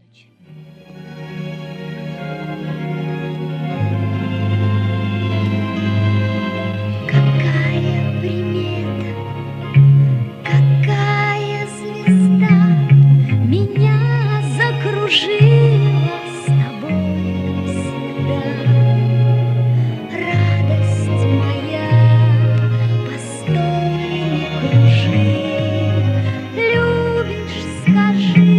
ночь. Какая примета, какая звезда меня закружила с тобой навсегда. Радость моя, постой, не кружи, любишь, скажи,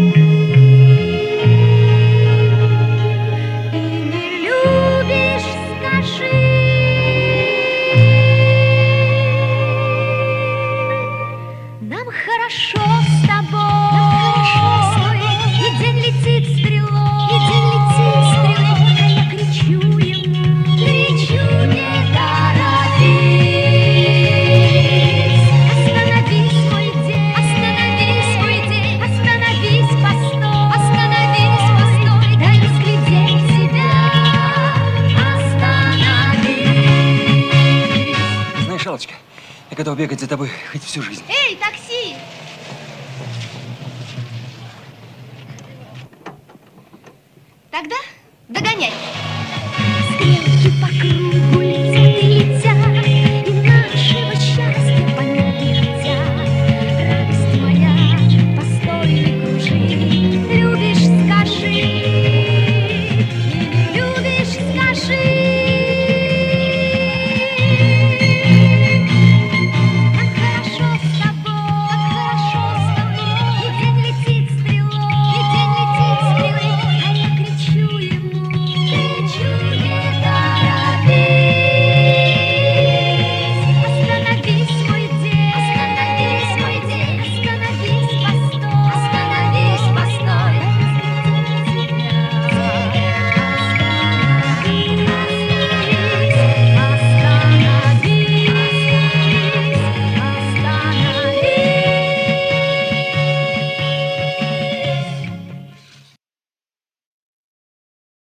и не любишь, скажи. Нам хорошо с тобой, и день летит стрелой, а я кричу ему, не торопись. Остановись, мой день, остановись, постой, дай разглядеть тебя, остановись. Знаешь, Аллочка, я готов бегать за тобой хоть всю жизнь. Эй, такси! Тогда догоняй. Стрелки по кругу